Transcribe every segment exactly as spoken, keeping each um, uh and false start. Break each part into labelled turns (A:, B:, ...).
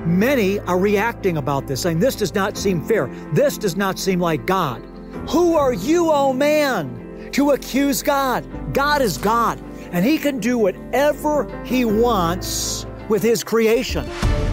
A: Many are reacting about this, saying this does not seem fair. This does not seem like God. Who are you, O man, to accuse God? God is God, and He can do whatever He wants with His creation.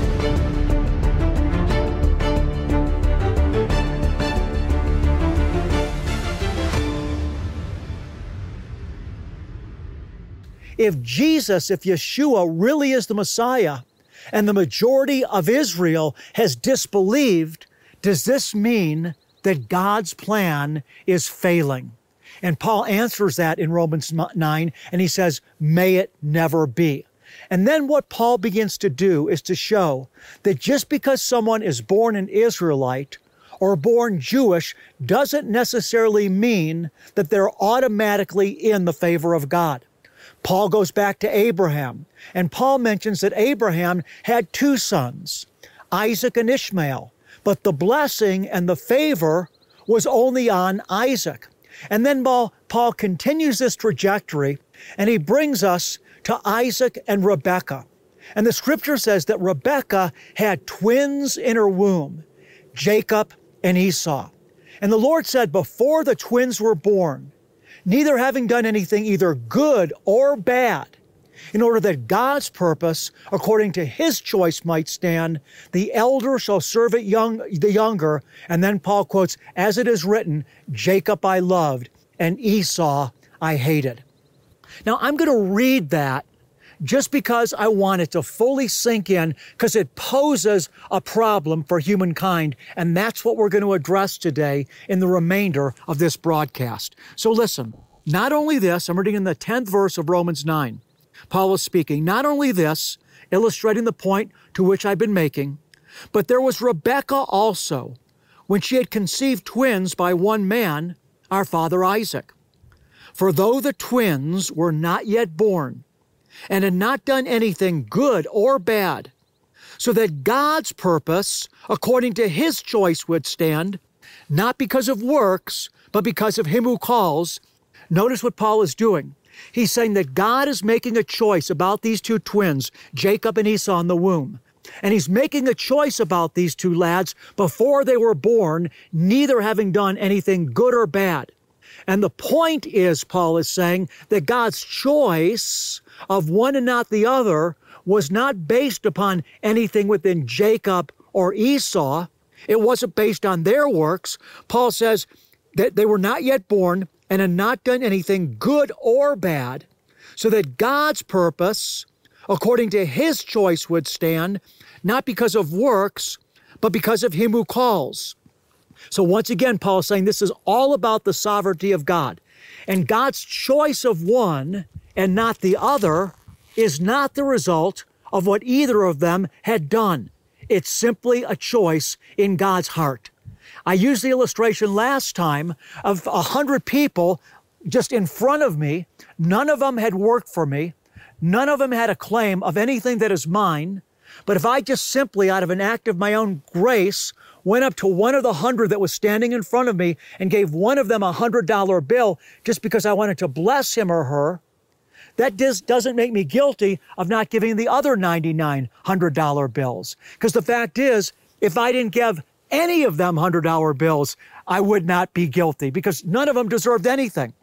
A: If Jesus, if Yeshua really is the Messiah, and the majority of Israel has disbelieved, does this mean that God's plan is failing? And Paul answers that in Romans nine, and he says, may it never be. And then what Paul begins to do is to show that just because someone is born an Israelite or born Jewish doesn't necessarily mean that they're automatically in the favor of God. Paul goes back to Abraham, and Paul mentions that Abraham had two sons, Isaac and Ishmael, but the blessing and the favor was only on Isaac. And then Paul, Paul continues this trajectory, and he brings us to Isaac and Rebekah. And the scripture says that Rebekah had twins in her womb, Jacob and Esau. And the Lord said, before the twins were born, neither having done anything either good or bad, in order that God's purpose, according to His choice, might stand, the elder shall serve it young, the younger. And then Paul quotes, as it is written, Jacob I loved, and Esau I hated. Now, I'm going to read that just because I want it to fully sink in, because it poses a problem for humankind, and that's what we're going to address today in the remainder of this broadcast. So listen, not only this, I'm reading in the tenth verse of Romans nine. Paul is speaking, not only this, illustrating the point to which I've been making, but there was Rebekah also, when she had conceived twins by one man, our father Isaac. For though the twins were not yet born, and had not done anything good or bad, so that God's purpose, according to His choice, would stand, not because of works, but because of Him who calls. Notice what Paul is doing. He's saying that God is making a choice about these two twins, Jacob and Esau, in the womb. And He's making a choice about these two lads before they were born, neither having done anything good or bad. And the point is, Paul is saying, that God's choice of one and not the other was not based upon anything within Jacob or Esau. It wasn't based on their works. Paul says that they were not yet born and had not done anything good or bad, so that God's purpose, according to His choice, would stand, not because of works, but because of Him who calls. So once again, Paul is saying this is all about the sovereignty of God. And God's choice of one and not the other is not the result of what either of them had done. It's simply a choice in God's heart. I used the illustration last time of a hundred people just in front of me. None of them had worked for me. None of them had a claim of anything that is mine. But if I just simply, out of an act of my own grace, went up to one of the hundred that was standing in front of me and gave one of them a hundred dollar bill just because I wanted to bless him or her, that just doesn't make me guilty of not giving the other ninety-nine hundred dollar bills. Because the fact is, if I didn't give any of them hundred dollar bills, I would not be guilty because none of them deserved anything.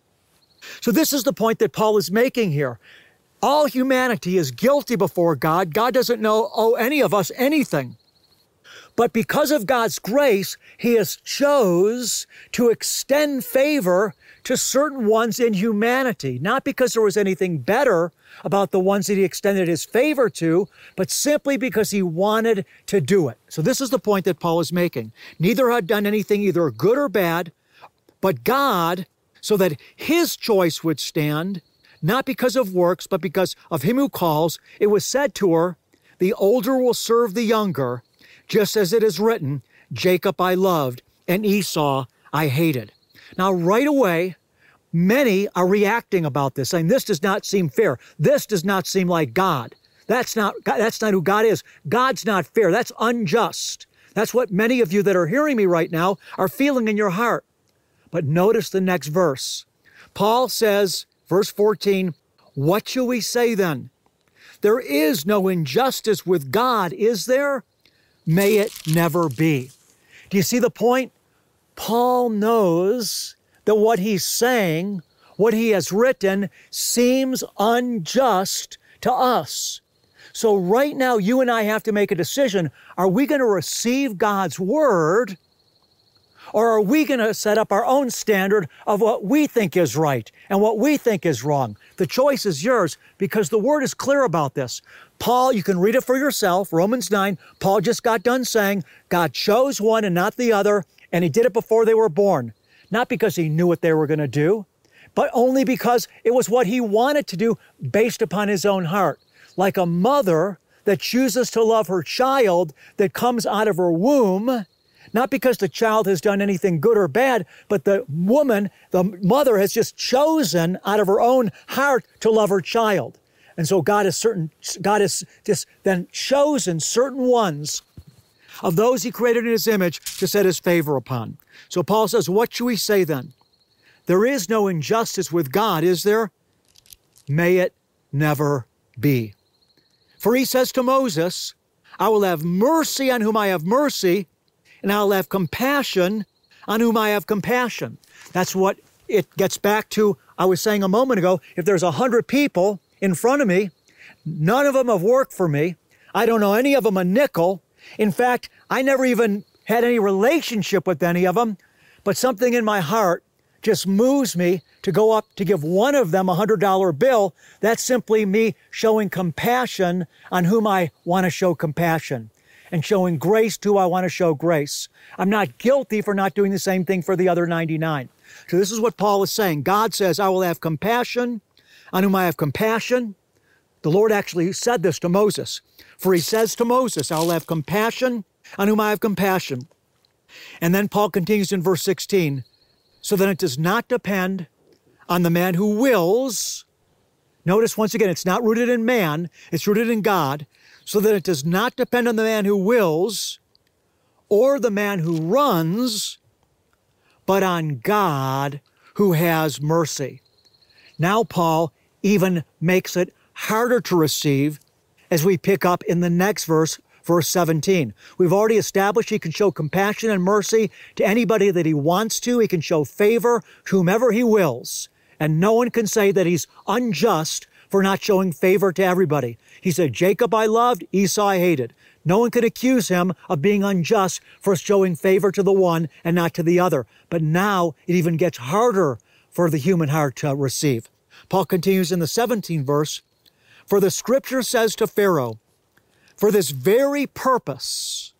A: So this is the point that Paul is making here. All humanity is guilty before God. God doesn't know, owe any of us anything. But because of God's grace, He has chose to extend favor to certain ones in humanity, not because there was anything better about the ones that He extended His favor to, but simply because He wanted to do it. So this is the point that Paul is making. Neither had done anything either good or bad, but God, so that His choice would stand, not because of works, but because of Him who calls. It was said to her, the older will serve the younger, just as it is written, Jacob I loved, and Esau I hated. Now, right away, many are reacting about this, saying this does not seem fair. This does not seem like God. That's not, that's not who God is. God's not fair. That's unjust. That's what many of you that are hearing me right now are feeling in your heart. But notice the next verse. Paul says, verse fourteen, what shall we say then? There is no injustice with God, is there? may it never be. Do you see the point? Paul knows that what he's saying, what he has written, seems unjust to us. So right now, you and I have to make a decision. Are we going to receive God's word, or are we going to set up our own standard of what we think is right and what we think is wrong? The choice is yours, because the word is clear about this. Paul, you can read it for yourself, Romans nine, Paul just got done saying God chose one and not the other, and he did it before they were born. Not because he knew what they were going to do, but only because it was what he wanted to do based upon his own heart. Like a mother that chooses to love her child that comes out of her womb, not because the child has done anything good or bad, but the woman, the mother, has just chosen out of her own heart to love her child. And so God has certain, God has just then chosen certain ones of those he created in his image to set his favor upon. So Paul says, what should we say then? There is no injustice with God, is there? May it never be. For he says to Moses, I will have mercy on whom I have mercy, and I'll have compassion on whom I have compassion. That's what it gets back to. I was saying a moment ago, if there's a hundred people in front of me, none of them have worked for me. I don't know any of them a nickel. In fact, I never even had any relationship with any of them, but something in my heart just moves me to go up to give one of them a hundred dollar bill. That's simply me showing compassion on whom I want to show compassion, and showing grace to who I want to show grace. I'm not guilty for not doing the same thing for the other ninety-nine. So this is what Paul is saying. God says, I will have compassion on whom I have compassion. The Lord actually said this to Moses. For he says to Moses, I'll have compassion on whom I have compassion. And then Paul continues in verse sixteen, so that it does not depend on the man who wills. Notice once again, it's not rooted in man, it's rooted in God. So that it does not depend on the man who wills or the man who runs, but on God who has mercy. Now Paul even makes it harder to receive as we pick up in the next verse, verse seventeen. We've already established he can show compassion and mercy to anybody that he wants to. He can show favor to whomever he wills. And no one can say that he's unjust for not showing favor to everybody. He said, Jacob I loved, Esau I hated. No one could accuse him of being unjust for showing favor to the one and not to the other. But now it even gets harder for the human heart to receive. Paul continues in the seventeenth verse, for the scripture says to Pharaoh, for this very purpose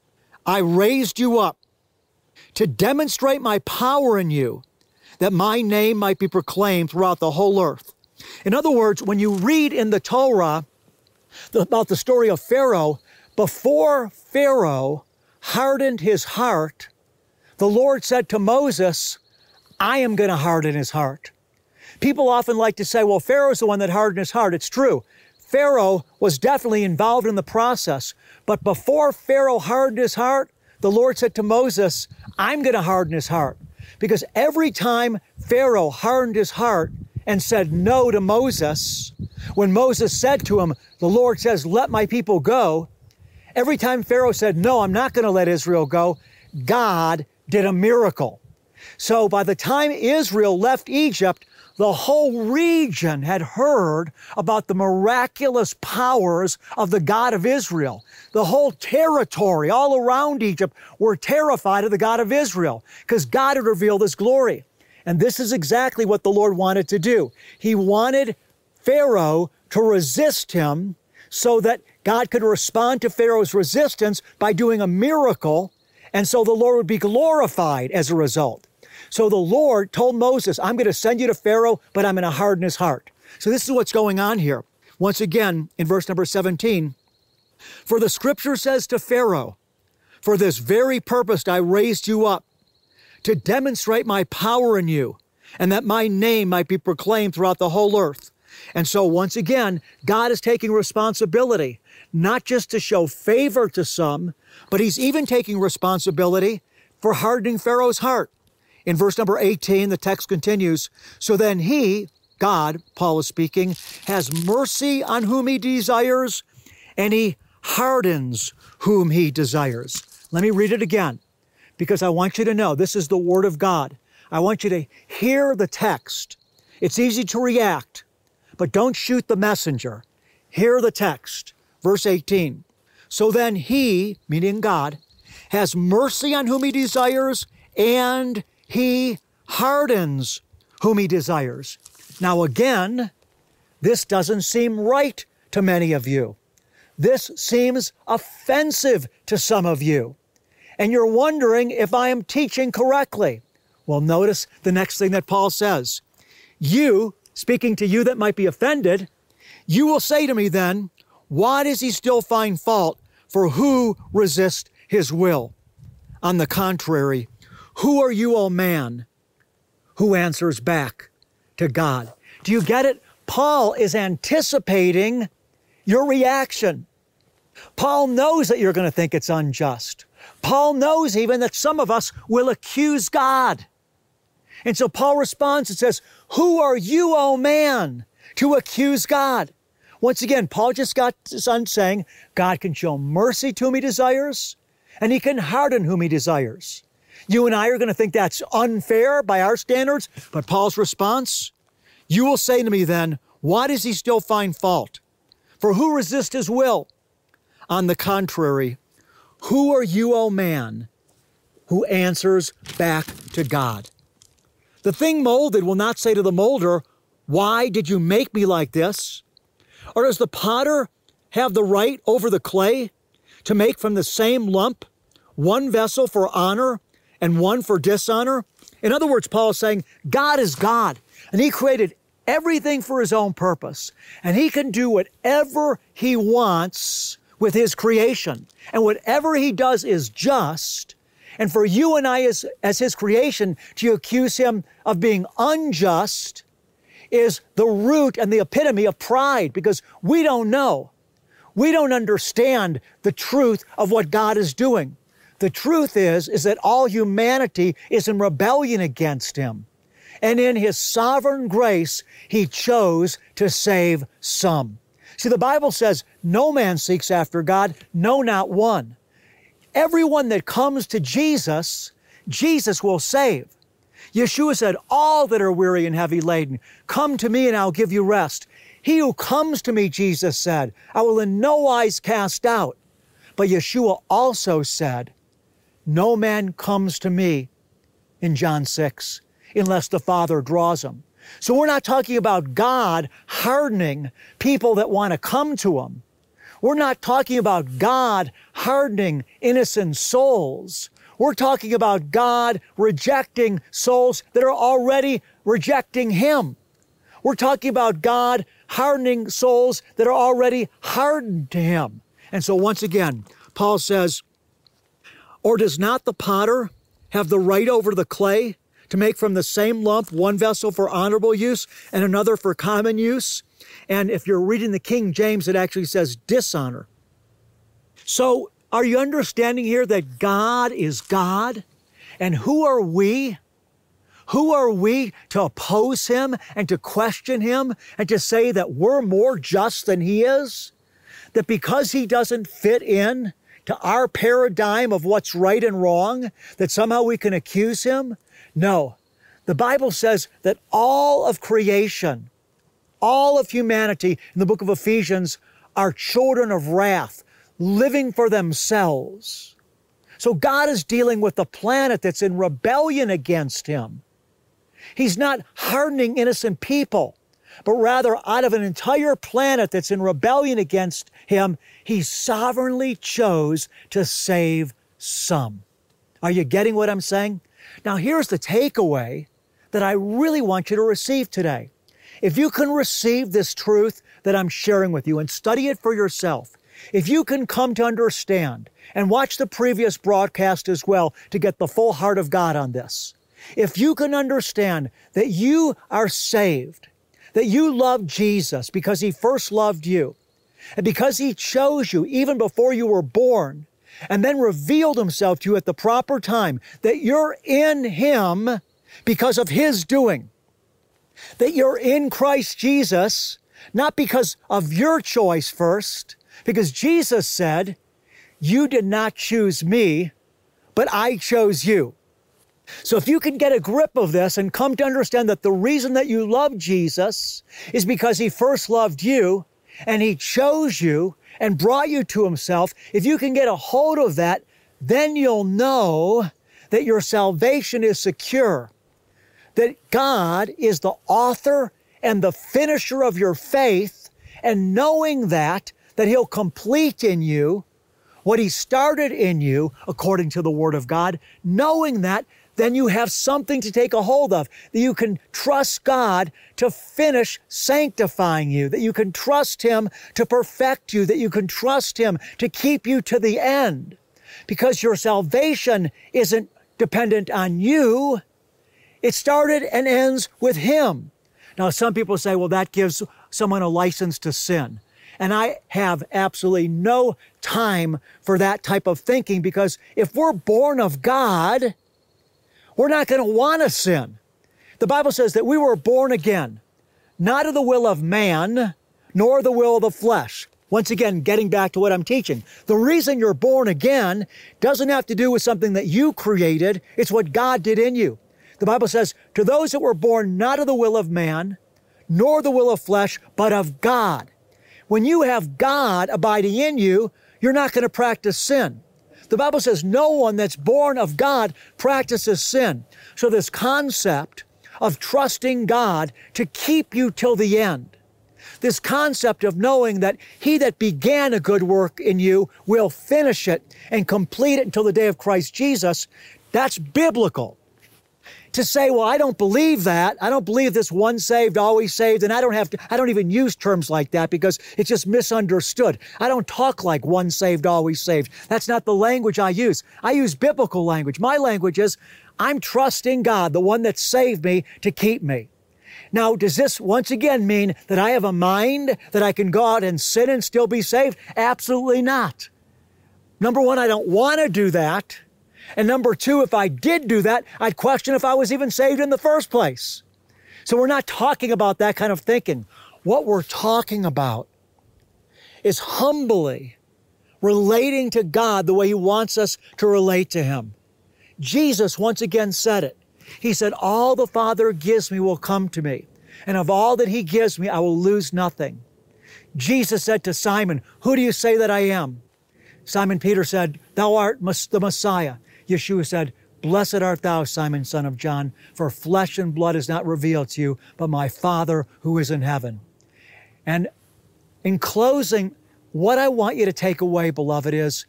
A: I raised you up, to demonstrate my power in you, that my name might be proclaimed throughout the whole earth. In other words, when you read in the Torah about the story of Pharaoh, before Pharaoh hardened his heart, the Lord said to Moses, I am going to harden his heart. People often like to say, well, Pharaoh's the one that hardened his heart. It's true. Pharaoh was definitely involved in the process. But before Pharaoh hardened his heart, the Lord said to Moses, I'm going to harden his heart. Because every time Pharaoh hardened his heart and said no to Moses, when Moses said to him, the Lord says, let my people go, every time Pharaoh said, no, I'm not going to let Israel go, God did a miracle. So by the time Israel left Egypt, the whole region had heard about the miraculous powers of the God of Israel. The whole territory all around Egypt were terrified of the God of Israel because God had revealed his glory. And this is exactly what the Lord wanted to do. He wanted Pharaoh to resist him so that God could respond to Pharaoh's resistance by doing a miracle, and so the Lord would be glorified as a result. So the Lord told Moses, I'm going to send you to Pharaoh, but I'm going to harden his heart. So this is what's going on here. Once again, in verse number seventeen, for the scripture says to Pharaoh, for this very purpose I raised you up, to demonstrate my power in you, and that my name might be proclaimed throughout the whole earth. And so once again, God is taking responsibility, not just to show favor to some, but he's even taking responsibility for hardening Pharaoh's heart. In verse number eighteen, the text continues, so then he, God, Paul is speaking, has mercy on whom he desires, and he hardens whom he desires. Let me read it again, because I want you to know this is the Word of God. I want you to hear the text. It's easy to react, but don't shoot the messenger. Hear the text. Verse eighteen. So then he, meaning God, has mercy on whom he desires, and he hardens whom he desires. Now again, this doesn't seem right to many of you. This seems offensive to some of you. And you're wondering if I am teaching correctly. Well, notice the next thing that Paul says. You, speaking to you that might be offended, you will say to me then, why does he still find fault? For who resists his will? On the contrary, who are you, O man, who answers back to God? Do you get it? Paul is anticipating your reaction. Paul knows that you're going to think it's unjust. Paul knows even that some of us will accuse God. And so Paul responds and says, who are you, O man, to accuse God? Once again, Paul just got done saying God can show mercy to whom he desires, and he can harden whom he desires. You and I are going to think that's unfair by our standards, but Paul's response, you will say to me then, why does he still find fault? For who resists his will? On the contrary, who are you, O man, who answers back to God? The thing molded will not say to the molder, why did you make me like this? Or does the potter have the right over the clay to make from the same lump one vessel for honor and one for dishonor? In other words, Paul is saying, God is God, and he created everything for his own purpose, and he can do whatever he wants with his creation, and whatever he does is just. And for you and I as, as his creation to accuse him of being unjust is the root and the epitome of pride, because we don't know. We don't understand the truth of what God is doing. The truth is, is that all humanity is in rebellion against him. And in his sovereign grace, he chose to save some. See, the Bible says, no man seeks after God, no, not one. Everyone that comes to Jesus, Jesus will save. Yeshua said, all that are weary and heavy laden, come to me and I'll give you rest. He who comes to me, Jesus said, I will in no wise cast out. But Yeshua also said, no man comes to me, in John six, unless the Father draws him. So we're not talking about God hardening people that want to come to him. We're not talking about God hardening innocent souls. We're talking about God rejecting souls that are already rejecting him. We're talking about God hardening souls that are already hardened to him. And so once again, Paul says, or does not the potter have the right over the clay to make from the same lump one vessel for honorable use and another for common use? And if you're reading the King James, it actually says dishonor. So are you understanding here that God is God? And who are we? Who are we to oppose him and to question him and to say that we're more just than he is? That because he doesn't fit in to our paradigm of what's right and wrong, that somehow we can accuse him? No. The Bible says that all of creation, all of humanity in the book of Ephesians are children of wrath, living for themselves. So God is dealing with the planet that's in rebellion against him. He's not hardening innocent people, but rather out of an entire planet that's in rebellion against him, he sovereignly chose to save some. Are you getting what I'm saying? Now here's the takeaway that I really want you to receive today. If you can receive this truth that I'm sharing with you and study it for yourself, if you can come to understand and watch the previous broadcast as well to get the full heart of God on this, if you can understand that you are saved, that you love Jesus because he first loved you, and because he chose you even before you were born, and then revealed himself to you at the proper time, that you're in him because of his doing, that you're in Christ Jesus, not because of your choice first, Because Jesus said, you did not choose me, but I chose you. So if you can get a grip of this and come to understand that the reason that you love Jesus is because he first loved you and he chose you and brought you to himself, if you can get a hold of that, then you'll know that your salvation is secure, that God is the author and the finisher of your faith, and knowing that, that he'll complete in you what he started in you according to the Word of God, knowing that, then you have something to take a hold of, that you can trust God to finish sanctifying you, that you can trust him to perfect you, that you can trust him to keep you to the end. Because your salvation isn't dependent on you. It started and ends with him. Now, some people say, well, that gives someone a license to sin. And I have absolutely no time for that type of thinking, because if we're born of God, we're not going to want to sin. The Bible says that we were born again, not of the will of man, nor the will of the flesh. Once again, getting back to what I'm teaching. The reason you're born again doesn't have to do with something that you created. It's what God did in you. The Bible says, to those that were born not of the will of man, nor the will of flesh, but of God. When you have God abiding in you, you're not going to practice sin. The Bible says no one that's born of God practices sin. So this concept of trusting God to keep you till the end, this concept of knowing that he that began a good work in you will finish it and complete it until the day of Christ Jesus, that's biblical. To say, well, I don't believe that. I don't believe this once saved, always saved. And I don't have to, I don't even use terms like that because it's just misunderstood. I don't talk like once saved, always saved. That's not the language I use. I use biblical language. My language is, I'm trusting God, the one that saved me, to keep me. Now, does this once again mean that I have a mind that I can go out and sin and still be saved? Absolutely not. Number one, I don't want to do that. And number two, if I did do that, I'd question if I was even saved in the first place. So we're not talking about that kind of thinking. What we're talking about is humbly relating to God the way he wants us to relate to him. Jesus once again said it. He said, all the Father gives me will come to me, and of all that he gives me, I will lose nothing. Jesus said to Simon, who do you say that I am? Simon Peter said, thou art the Messiah. Yeshua said, blessed art thou, Simon, son of John, for flesh and blood is not revealed to you, but my Father who is in heaven. And in closing, what I want you to take away, beloved, is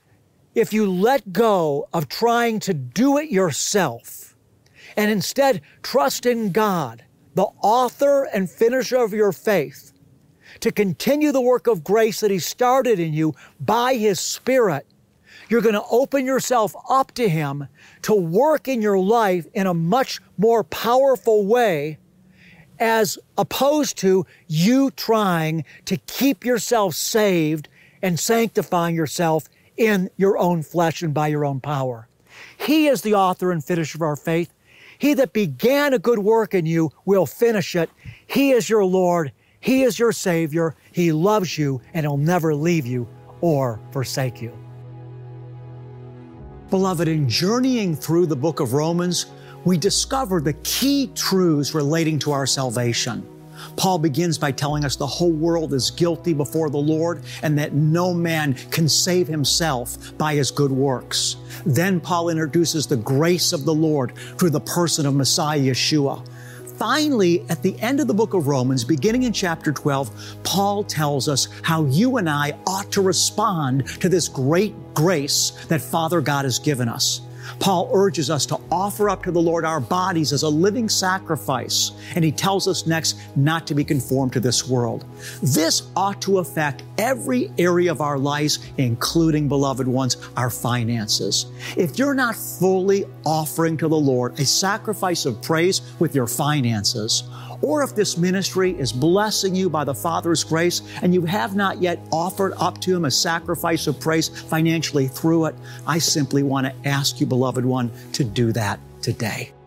A: if you let go of trying to do it yourself and instead trust in God, the author and finisher of your faith, to continue the work of grace that he started in you by his Spirit, you're going to open yourself up to him to work in your life in a much more powerful way, as opposed to you trying to keep yourself saved and sanctifying yourself in your own flesh and by your own power. He is the author and finisher of our faith. He that began a good work in you will finish it. He is your Lord. He is your Savior. He loves you, and he'll never leave you or forsake you. Beloved, in journeying through the book of Romans, we discover the key truths relating to our salvation. Paul begins by telling us the whole world is guilty before the Lord and that no man can save himself by his good works. Then Paul introduces the grace of the Lord through the person of Messiah Yeshua. Finally, at the end of the book of Romans, beginning in chapter twelve, Paul tells us how you and I ought to respond to this great grace that Father God has given us. Paul urges us to offer up to the Lord our bodies as a living sacrifice, and he tells us next not to be conformed to this world. This ought to affect every area of our lives, including, beloved ones, our finances. If you're not fully offering to the Lord a sacrifice of praise with your finances, or if this ministry is blessing you by the Father's grace and you have not yet offered up to him a sacrifice of praise financially through it, I simply want to ask you, beloved one, to do that today.